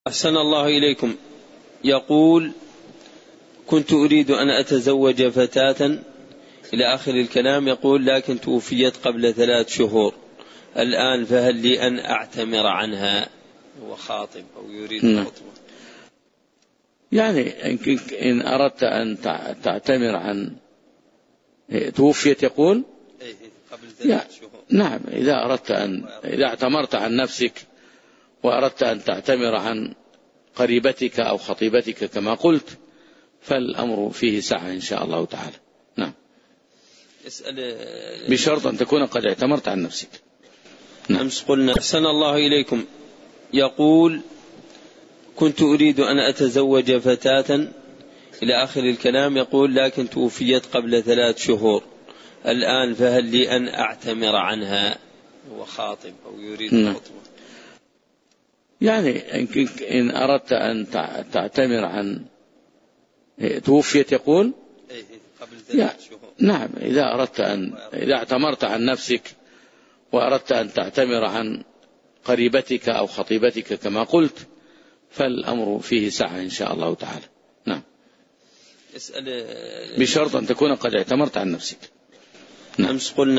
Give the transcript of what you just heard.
أحسن الله إليكم. يقول: كنت أريد أن أتزوج فتاة إلى آخر الكلام، يقول: لكن توفيت قبل 3 شهور الآن، فهل لي أن أعتمر عنها؟ هو خاطب أو يريد الخطبة. يعني إن أردت أن تعتمر عن توفيت يقول قبل 3 شهور. نعم، إذا اعتمرت عن نفسك وأردت أن تعتمر عن قريبتك أو خطيبتك كما قلت، فالأمر فيه سعة إن شاء الله تعالى. نعم، بشرط أن تكون قد اعتمرت عن نفسك. نعم. أمس قلنا. أحسن الله إليكم. يقول: كنت أريد أن أتزوج فتاة إلى آخر الكلام، يقول: لكن توفيت قبل 3 شهور الآن، فهل لي أن أعتمر عنها؟ هو خاطب أو يريد الخطبة. يعني إن أردت أن تعتمر عن توفيت يقول قبل 3 شهور. نعم، إذا اعتمرت عن نفسك وأردت أن تعتمر عن قريبتك أو خطيبتك كما قلت، فالأمر فيه سعة إن شاء الله تعالى. نعم، بشرط أن تكون قد اعتمرت عن نفسك. أمس قلنا.